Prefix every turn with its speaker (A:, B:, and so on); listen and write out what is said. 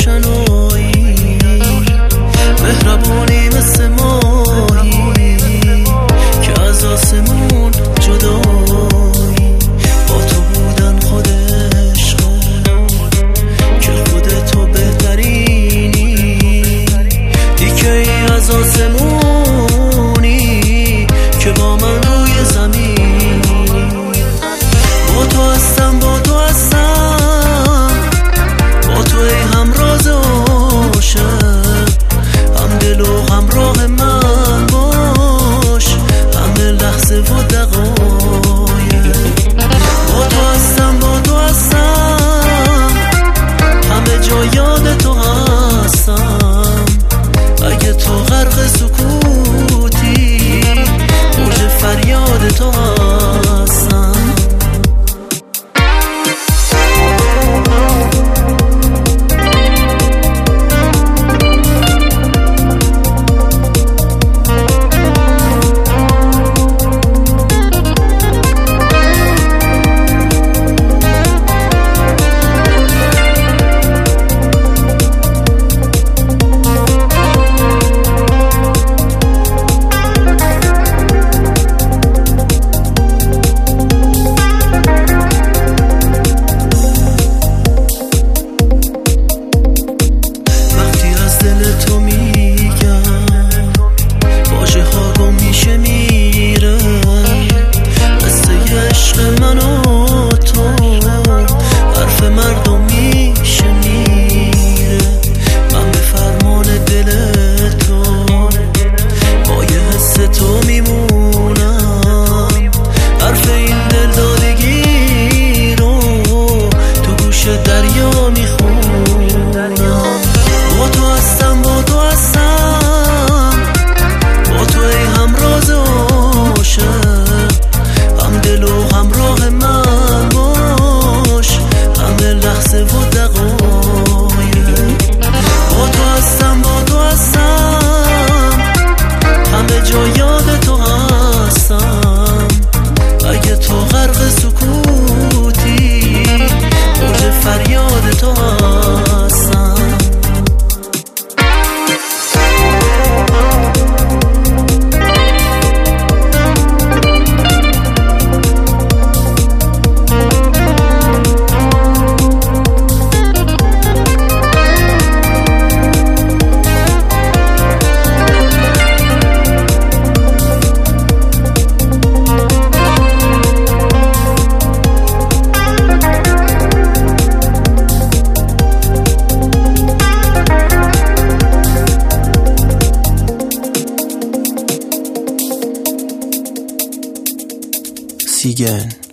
A: روشنایی، مهربونی مثل ماهی که از آسمون جدایی. با تو بودن خود عشقه که خودتو بهترینی، دیگه ای از آسمونی که با من روی زمین. با تو هستم، با تو هستم، با تو ای همراز عاشق، هم دل و همراه من باش، همه لحظه و دقایق. با تو هستم، با تو هستم، همه جا یاد تو هستم. اگه تو غرق سکوتی، موج فریاد تو هستم.
B: Siegen.